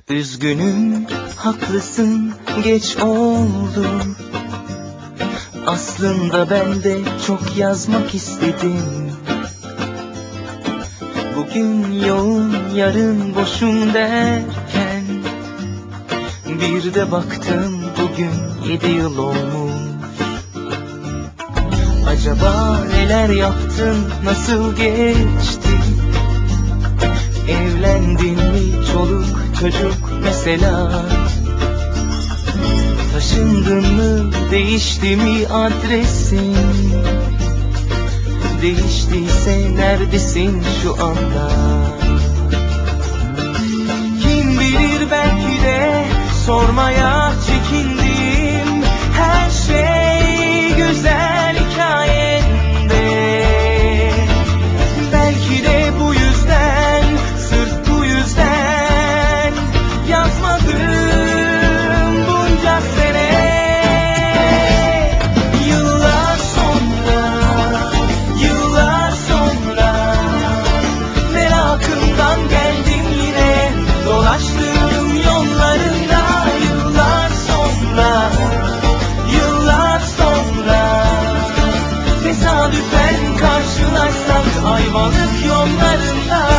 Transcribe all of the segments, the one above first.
Üzgünüm, haklısın, geç oldu. Aslında ben de çok yazmak istedim. Bugün yoğun, yarın boşum derken bir de baktım bugün 7 yıl olmuş. Acaba neler yaptın, nasıl geçti? Evlendin mi, çoluk çocuk mesela? Taşındın mı, değişti mi adresin? Değiştiyse neredesin şu anda? Kim bilir, belki de sormaya çekindiğim her şey güzel hikayende. Belki de bu yüzden, sırf bu yüzden yazmadım bunca sene. Yıllar sonra, yıllar sonra merakımdan geldim yine, dolaştığım yollarında. Yıllar sonra, yıllar sonra tesadüfen karşılaşsak Ayvalık yollarında.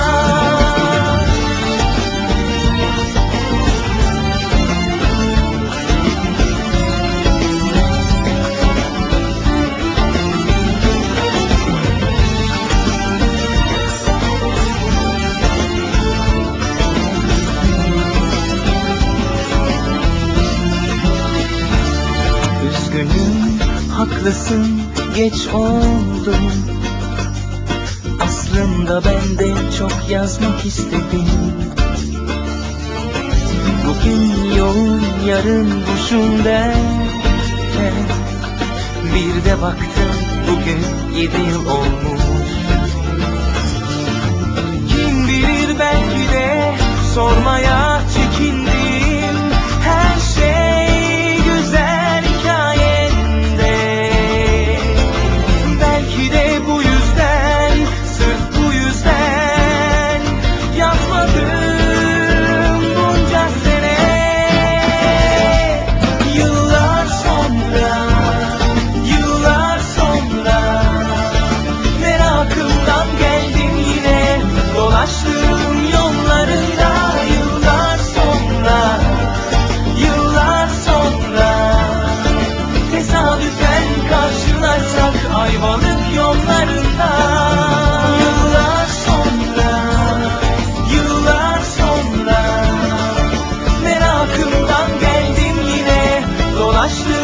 Üzgünüm, haklısın, geç oldu. Aslında ben de çok yazmak istedim. Bugün yoğun, yarın boşum derken bir de baktım bugün 7 yıl olmuş. Kim bilir, belki de sormaya çekindim her şey güzel hikayende. Belki de bu yüzden, sırf bu yüzden yazmadım bunca sene. Yıllar sonra, yıllar sonra merakımdan geldim yine, dolaştığım yollarında. Yıllar sonra, yıllar sonra tesadüfen karşılaşsak Ayvalık yollarında. Yıllar sonra, yıllar sonra merakımdan geldim yine, dolaştım